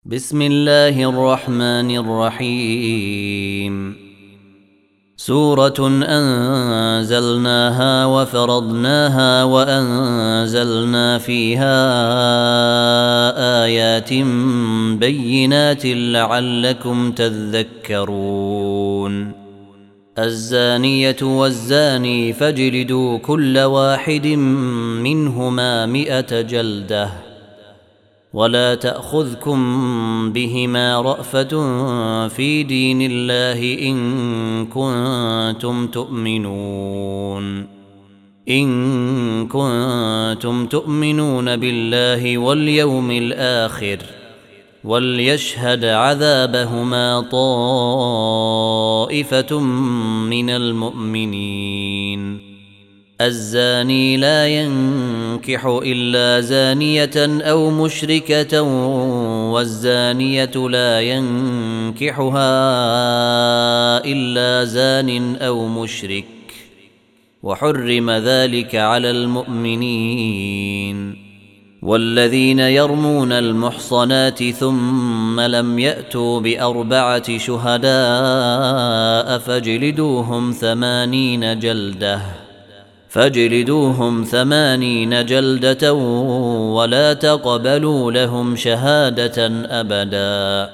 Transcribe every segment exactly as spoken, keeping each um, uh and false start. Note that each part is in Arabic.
بسم الله الرحمن الرحيم. سورة أنزلناها وفرضناها وأنزلنا فيها آيات بينات لعلكم تذكرون. الزانية والزاني فاجلدوا كل واحد منهما مئة جلدة ولا تأخذكم بهما رأفة في دين الله إن كنتم تؤمنون إن كنتم تؤمنون بالله واليوم الآخر وليشهد عذابهما طائفة من المؤمنين. الزاني لا ينكح إلا زانية أو مشركة والزانية لا ينكحها إلا زان أو مشرك وحرم ذلك على المؤمنين. والذين يرمون المحصنات ثم لم يأتوا بأربعة شهداء فاجلدوهم ثمانين جلدة فاجلدوهم ثمانين جلدة ولا تقبلوا لهم شهادة أبدا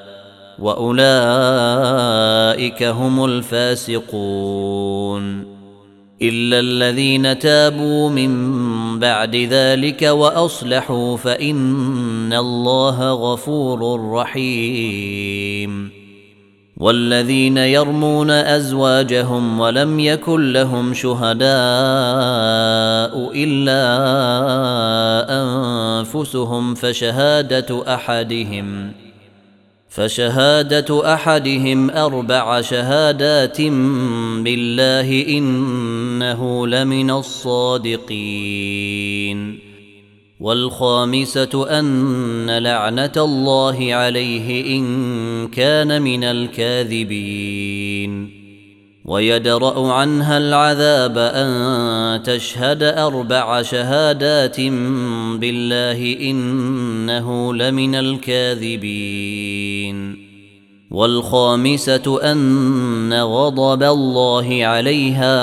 وأولئك هم الفاسقون. إلا الذين تابوا من بعد ذلك وأصلحوا فإن الله غفور رحيم. والذين يرمون أزواجهم ولم يكن لهم شهداء إلا أنفسهم فشهادة أحدهم فشهادة أحدهم أربع شهادات بالله إنه لمن الصادقين. والخامسة أن لعنة الله عليه إن كان من الكاذبين. ويدرأ عنها العذاب أن تشهد أربع شهادات بالله إنه لمن الكاذبين. والخامسة أن غضب الله عليها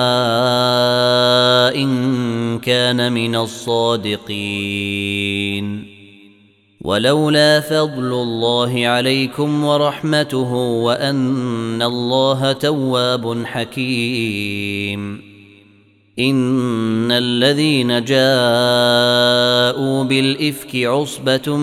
إن كان من الصادقين. ولولا فضل الله عليكم ورحمته وأن الله تواب حكيم. إن الذين جاءوا بالإفك عصبة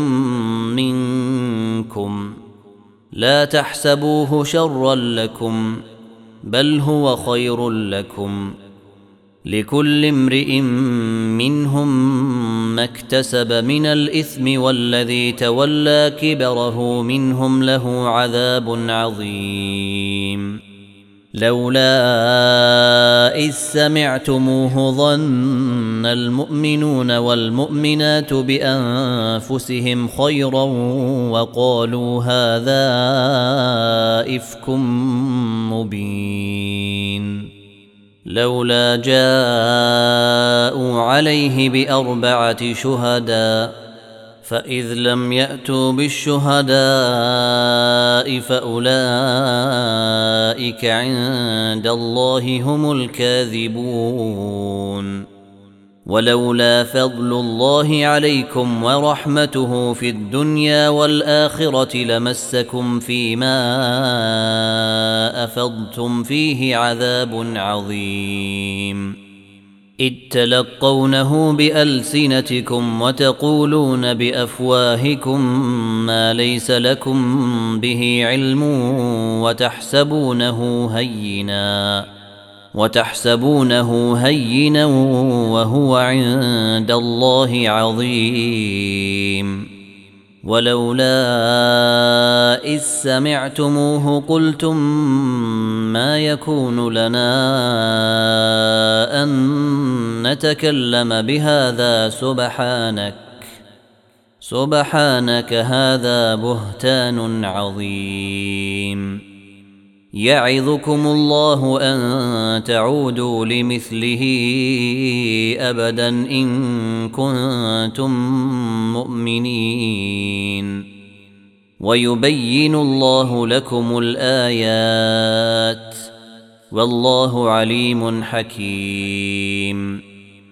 منكم لا تحسبوه شرا لكم بل هو خير لكم لكل امرئ منهم ما اكتسب من الإثم والذي تولى كبره منهم له عذاب عظيم. لولا إذ سمعتموه ظن المؤمنون والمؤمنات بأنفسهم خيرا وقالوا هذا إفك مبين. لولا جاءوا عليه بأربعة شهداء فإذ لم يأتوا بالشهداء فأولئك عند الله هم الكاذبون. ولولا فضل الله عليكم ورحمته في الدنيا والآخرة لمسكم فيما أفضتم فيه عذاب عظيم. إذ تلقونه بألسنتكم وتقولون بأفواهكم ما ليس لكم به علم وتحسبونه هينا وتحسبونه هينا وهو عند الله عظيم. ولولا إذ سمعتموه قلتم ما يكون لنا أن نتكلم بهذا سبحانك سبحانك هذا بهتان عظيم. يعظكم الله أن تعودوا لمثله أبدا إن كنتم مؤمنين. ويبين الله لكم الآيات والله عليم حكيم.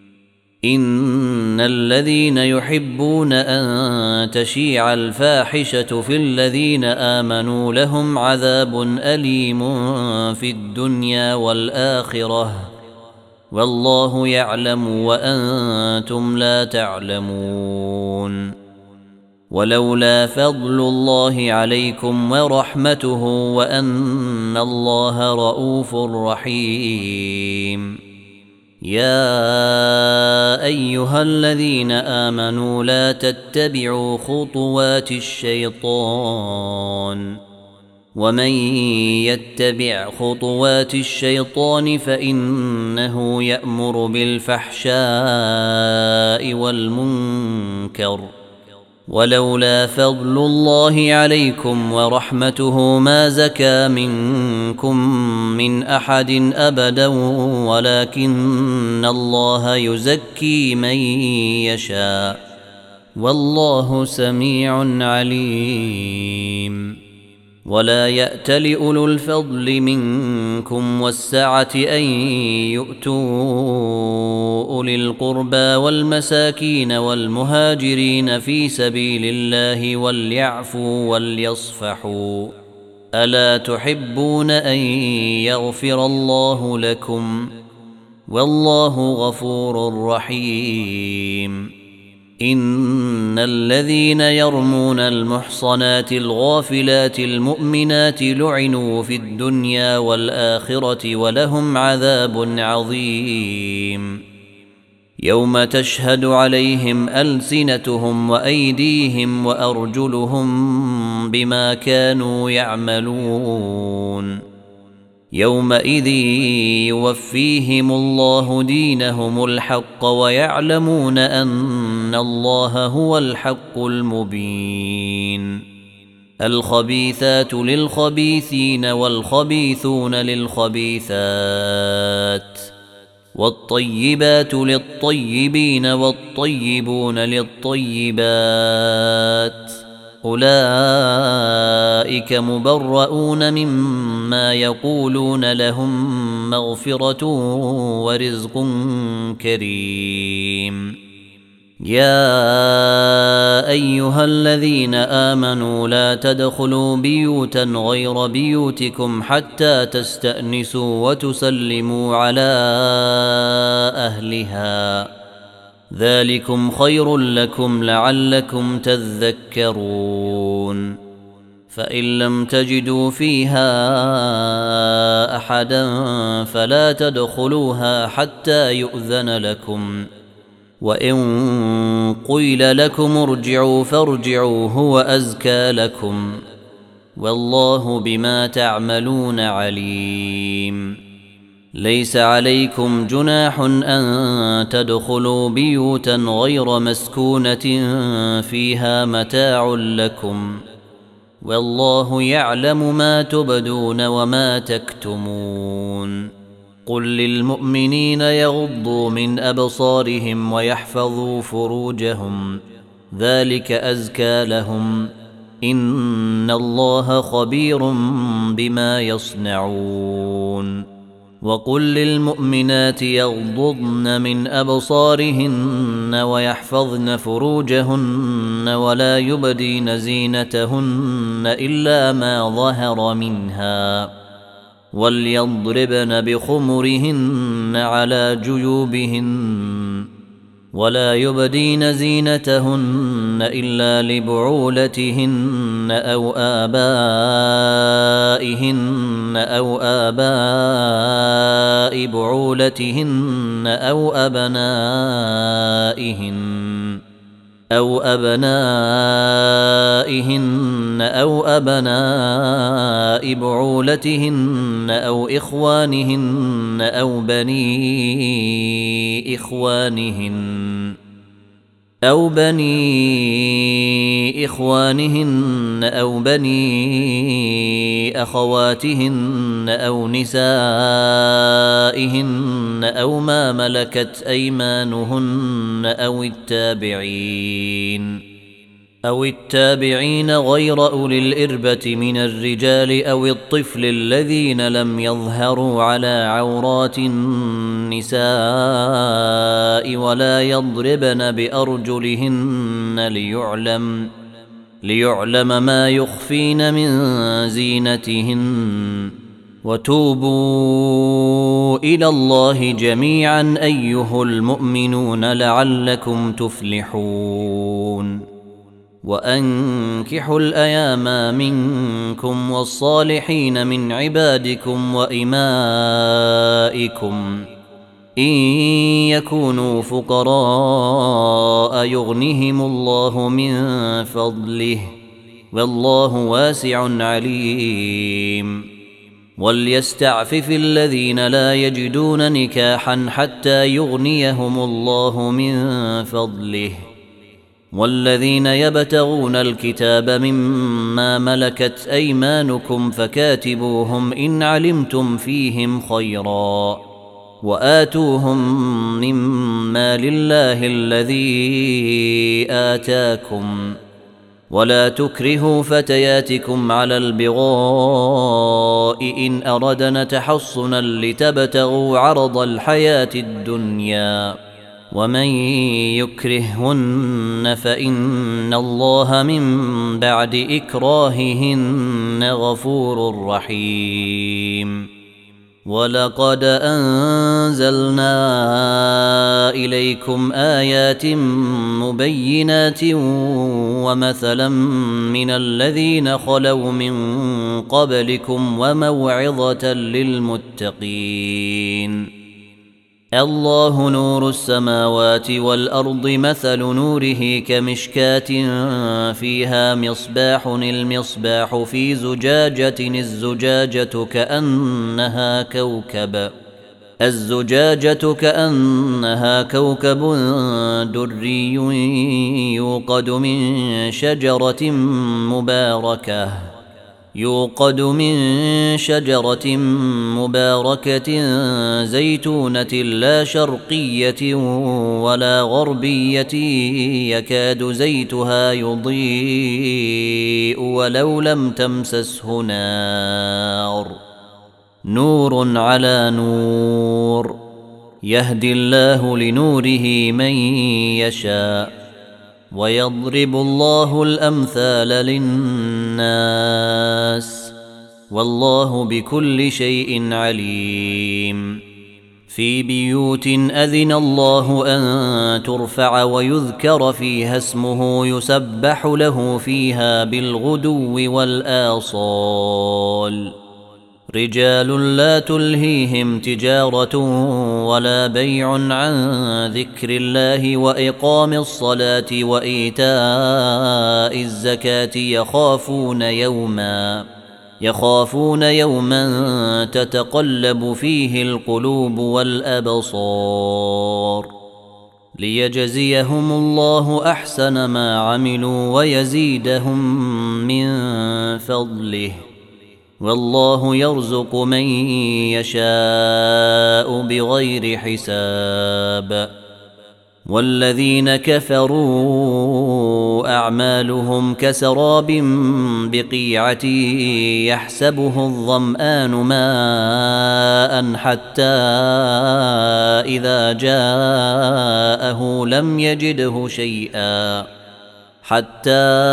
إن الذين يحبون أن تشيع الفاحشة في الذين آمنوا لهم عذاب أليم في الدنيا والآخرة والله يعلم وأنتم لا تعلمون. ولولا فضل الله عليكم ورحمته وأن الله رؤوف رحيم. يا أيها الذين آمنوا لا تتبعوا خطوات الشيطان ومن يتبع خطوات الشيطان فإنه يأمر بالفحشاء والمنكر ولولا فضل الله عليكم ورحمته ما زكى منكم من أحد أبدا ولكن الله يزكي من يشاء والله سميع عليم. ولا يأتل أولو الفضل منكم والسعة أن يؤتوا أولي القربى والمساكين والمهاجرين في سبيل الله وليعفوا وليصفحوا ألا تحبون أن يغفر الله لكم والله غفور رحيم. إن الذين يرمون المحصنات الغافلات المؤمنات لعنوا في الدنيا والآخرة ولهم عذاب عظيم. يوم تشهد عليهم ألسنتهم وأيديهم وأرجلهم بما كانوا يعملون يومئذ يوفيهم الله دينهم الحق ويعلمون أن الله هو الحق المبين. الخبيثات للخبيثين والخبيثون للخبيثات والطيبات للطيبين والطيبون للطيبات أولئك مبرؤون مما يقولون لهم مغفرة ورزق كريم. يا أيها الذين آمنوا لا تدخلوا بيوتا غير بيوتكم حتى تستأنسوا وتسلموا على أهلها ذلكم خير لكم لعلكم تذكرون. فإن لم تجدوا فيها أحدا فلا تدخلوها حتى يؤذن لكم وإن قيل لكم ارجعوا فارجعوا هو أزكى لكم والله بما تعملون عليم. ليس عليكم جناح أن تدخلوا بيوتا غير مسكونة فيها متاع لكم والله يعلم ما تبدون وما تكتمون. قل للمؤمنين يغضوا من أبصارهم ويحفظوا فروجهم ذلك أزكى لهم إن الله خبير بما يصنعون. وقل للمؤمنات يغضضن من أبصارهن ويحفظن فروجهن ولا يبدين زينتهن إلا ما ظهر منها وليضربن بخمرهن على جيوبهن ولا يبدين زينتهن إلا لبعولتهن أو آبائهن أو آباء بعولتهن أو أبنائهن أو أبنائهن أو أبناء بعولتهن أو إخوانهن أو بني إخوانهن أو بني إخوانهن أو بني أخواتهن أو نسائهن أو ما ملكت أيمانهن أو التابعين أو التابعين غير أولي الإربة من الرجال أو الطفل الذين لم يظهروا على عورات النساء ولا يضربن بأرجلهن ليعلم ليعلم ما يخفين من زينتهن وتوبوا إلى الله جميعا أيها المؤمنون لعلكم تفلحون وأنكحوا الأيام منكم والصالحين من عبادكم وإمائكم إن يكونوا فقراء يغنهم الله من فضله والله واسع عليم وليستعفف الذين لا يجدون نكاحا حتى يغنيهم الله من فضله والذين يبتغون الكتاب مما ملكت أيمانكم فكاتبوهم إن علمتم فيهم خيرا وآتوهم مما لله الذي آتاكم ولا تكرهوا فتياتكم على البغاء إن أردن تحصنا لتبتغوا عرض الحياة الدنيا ومن يكرههن فإن الله من بعد إكراههن غفور رحيم ولقد أنزلنا إليكم آيات مبينات ومثلا من الذين خلوا من قبلكم وموعظة للمتقين الله نور السماوات والأرض مثل نوره كمشكاة فيها مصباح المصباح في زجاجة الزجاجة كأنها كوكب الزجاجة كأنها كوكب دري يوقد من شجرة مباركة يوقد من شجرة مباركة زيتونة لا شرقية ولا غربية يكاد زيتها يضيء ولو لم تمسسه نار نور على نور يهدي الله لنوره من يشاء ويضرب الله الأمثال للناس والله بكل شيء عليم في بيوت أذن الله أن ترفع ويذكر فيها اسمه يسبح له فيها بالغدو والآصال رجال لا تلهيهم تجارة ولا بيع عن ذكر الله وإقام الصلاة وإيتاء الزكاة يخافون يوما يخافون يوما تتقلب فيه القلوب والأبصار ليجزيهم الله أحسن ما عملوا ويزيدهم من فضله والله يرزق من يشاء بغير حساب والذين كفروا أعمالهم كسراب بقيعة يحسبه الظمآن ماء حتى إذا جاءه لم يجده شيئا حتى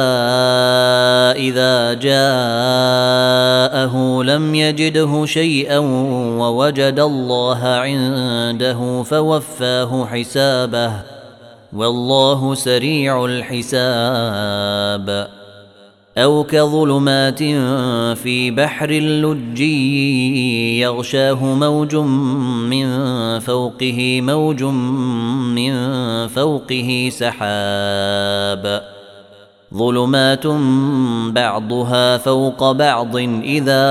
إذا جاءه لم يجده شيئا ووجد الله عنده فوفاه حسابه والله سريع الحساب أو كظلمات في بحر اللجي يغشاه موج من فوقه موج من فوقه سحاب ظلمات بعضها فوق بعض إذا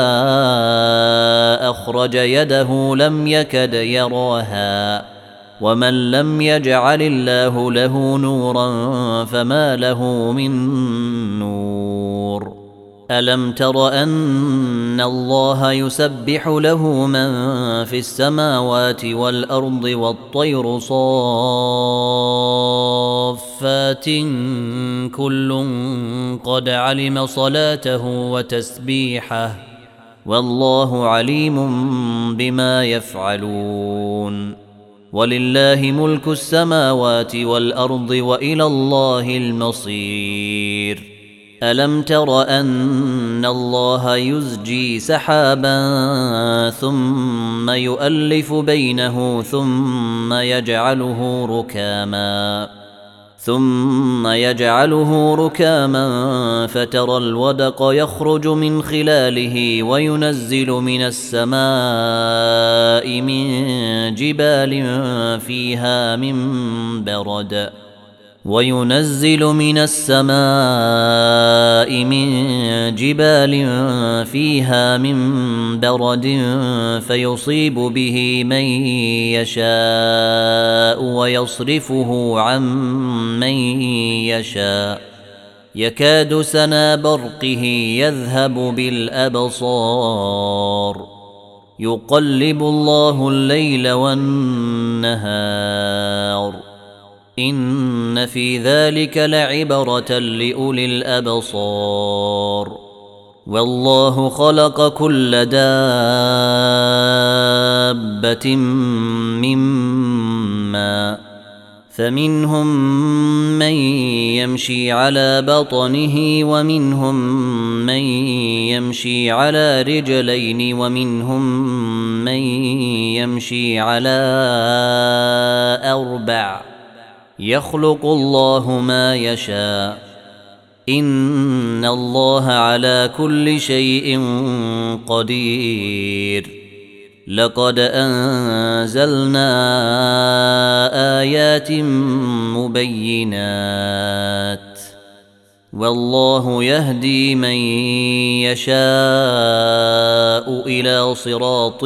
أخرج يده لم يكد يراها ومن لم يجعل الله له نورا فما له من نور ألم تر أن الله يسبح له من في السماوات والأرض والطير صافات صافات كل قد علم صلاته وتسبيحه والله عليم بما يفعلون ولله ملك السماوات والأرض وإلى الله المصير ألم تر أن الله يزجي سحابا ثم يؤلف بينه ثم يجعله ركاما ثم يجعله ركاما فترى الودق يخرج من خلاله وينزل من السماء من جبال فيها من برد وينزل من السماء من جبال فيها من برد فيصيب به من يشاء ويصرفه عن من يشاء يكاد سنا برقه يذهب بالأبصار يقلب الله الليل والنهار إن في ذلك لعبرة لأولي الأبصار والله خلق كل دابة من ماء فمنهم من يمشي على بطنه ومنهم من يمشي على رجلين ومنهم من يمشي على أربع يخلق الله ما يشاء إن الله على كل شيء قدير لقد أنزلنا آيات مبينات والله يهدي من يشاء إلى صراط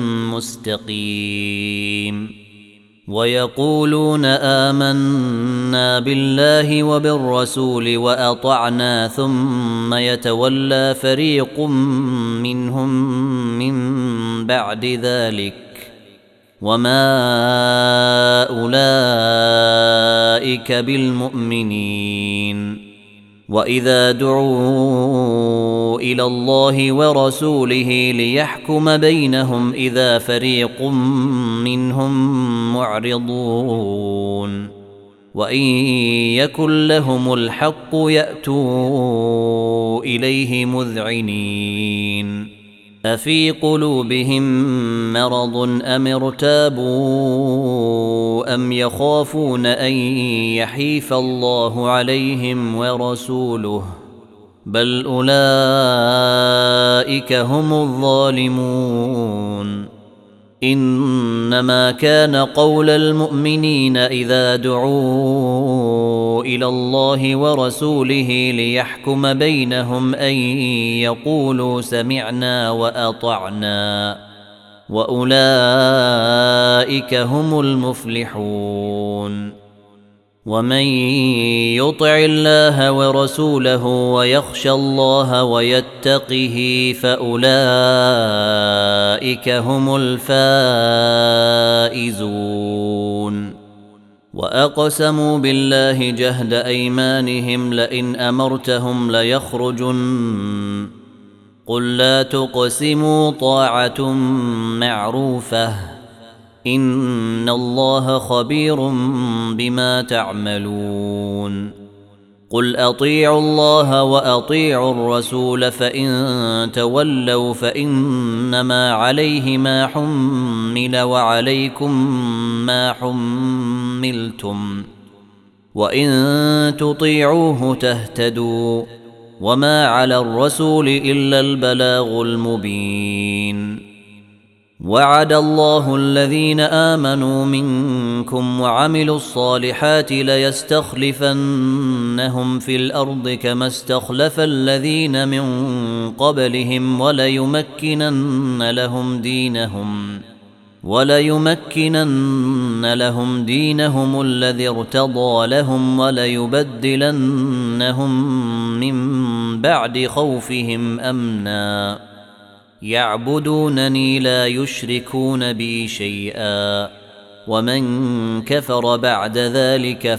مستقيم ويقولون آمنا بالله وبالرسول وأطعنا ثم يتولى فريق منهم من بعد ذلك وما أولئك بالمؤمنين وإذا دعوا إلى الله ورسوله ليحكم بينهم إذا فريق منهم معرضون وإن يكن لهم الحق يأتوا إليه مذعنين أفي قلوبهم مرض أم ارتابوا أم يخافون أن يحيف الله عليهم ورسوله بل أولئك هم الظالمون إنما كان قول المؤمنين إذا دعوا إلى الله ورسوله ليحكم بينهم أن يقولوا سمعنا وأطعنا وأولئك هم المفلحون ومن يطع الله ورسوله ويخشى الله ويتقه فأولئك هم الفائزون وأقسموا بالله جهد أيمانهم لئن أمرتهم ليخرجن قل لا تقسموا طاعة معروفة إن الله خبير بما تعملون قل أطيعوا الله وأطيعوا الرسول فإن تولوا فإنما عليه ما حمل وعليكم ما حملتم وإن تطيعوه تهتدوا وما على الرسول إلا البلاغ المبين وعد الله الذين آمنوا منكم وعملوا الصالحات ليستخلفنهم في الأرض كما استخلف الذين من قبلهم وليمكنن لهم دينهم وليمكنن لهم دينهم الذي ارتضى لهم وليبدلنهم من بعد خوفهم أمنا يعبدونني لا يشركون بي شيئا ومن كفر بعد ذلك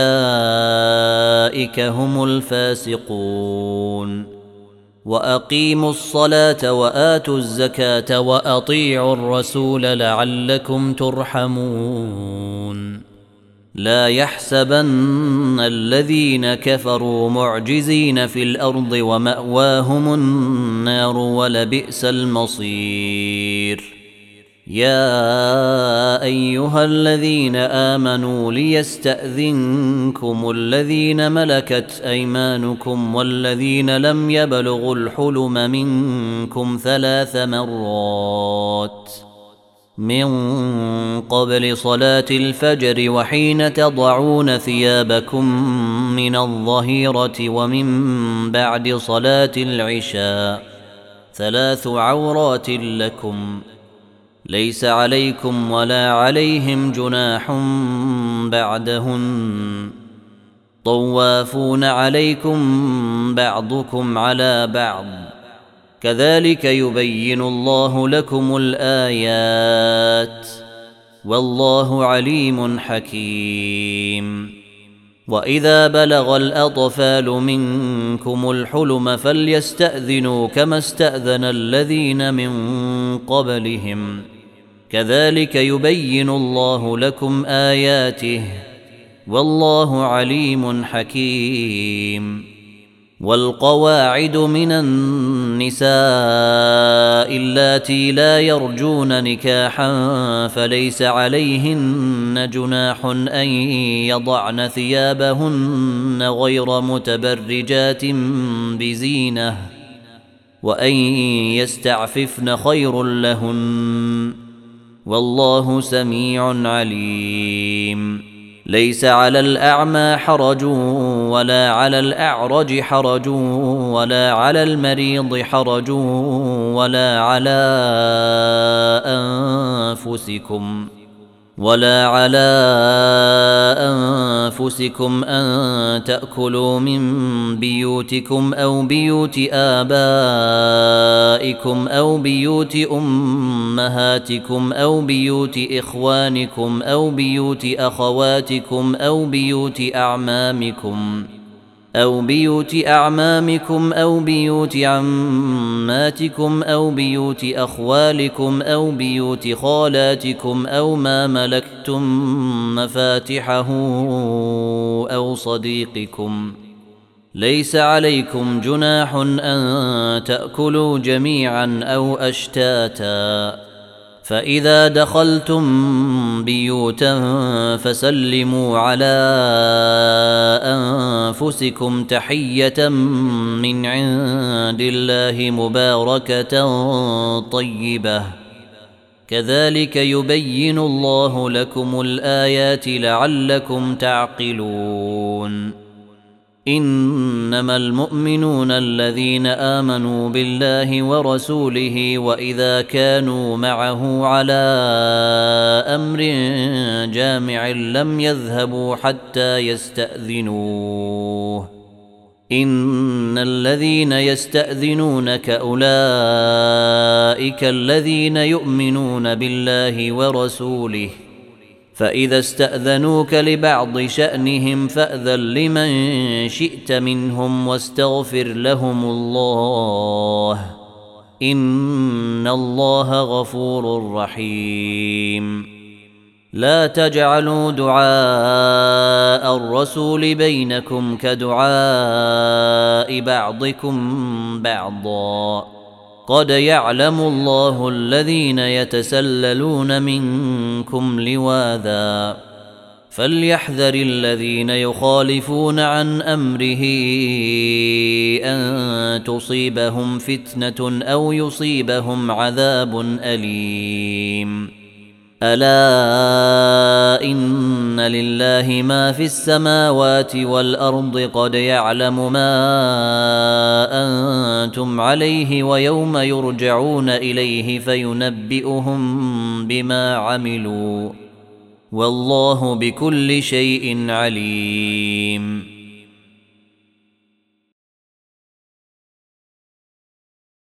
فأولئك هم الفاسقون وأقيموا الصلاة وآتوا الزكاة وأطيعوا الرسول لعلكم ترحمون لا يحسبن الذين كفروا معجزين في الأرض ومأواهم النار ولبئس المصير يا أيها الذين آمنوا ليستأذنكم الذين ملكت أيمانكم والذين لم يبلغوا الحلم منكم ثلاث مرات من قبل صلاة الفجر وحين تضعون ثيابكم من الظهيرة ومن بعد صلاة العشاء ثلاث عورات لكم ليس عليكم ولا عليهم جناح بعدهن طوافون عليكم بعضكم على بعض كذلك يبين الله لكم الآيات والله عليم حكيم وإذا بلغ الأطفال منكم الحلم فليستأذنوا كما استأذن الذين من قبلهم كذلك يبين الله لكم آياته والله عليم حكيم والقواعد من النساء اللاتي لا يرجون نكاحا فليس عليهن جناح أن يضعن ثيابهن غير متبرجات بزينة وأن يستعففن خير لهن والله سميع عليم ليس على الأعمى حرج ولا على الأعرج حرج ولا على المريض حرج ولا على أنفسكم ولا على أنفسكم أن تأكلوا من بيوتكم أو بيوت آبائكم أو بيوت أمهاتكم أو بيوت إخوانكم أو بيوت أخواتكم أو بيوت أعمامكم أو بيوت أعمامكم أو بيوت عماتكم أو بيوت أخوالكم أو بيوت خالاتكم أو ما ملكتم مفاتحه أو صديقكم ليس عليكم جناح أن تأكلوا جميعا أو أشتاتا فإذا دخلتم بيوتا فسلموا على أنفسكم تحية من عند الله مباركة طيبة كذلك يبين الله لكم الآيات لعلكم تعقلون إنما المؤمنون الذين آمنوا بالله ورسوله وإذا كانوا معه على أمر جامع لم يذهبوا حتى يستأذنوه إن الذين يستأذنونك أولئك الذين يؤمنون بالله ورسوله فإذا استأذنوك لبعض شأنهم فأذن لمن شئت منهم واستغفر لهم الله إن الله غفور رحيم لا تجعلوا دعاء الرسول بينكم كدعاء بعضكم بعضا قد يعلم الله الذين يتسللون منكم لواذا فليحذر الذين يخالفون عن أمره أن تصيبهم فتنة أو يصيبهم عذاب أليم ألا إن لله ما في السماوات والأرض قد يعلم ما أنتم عليه ويوم يرجعون إليه فينبئهم بما عملوا والله بكل شيء عليم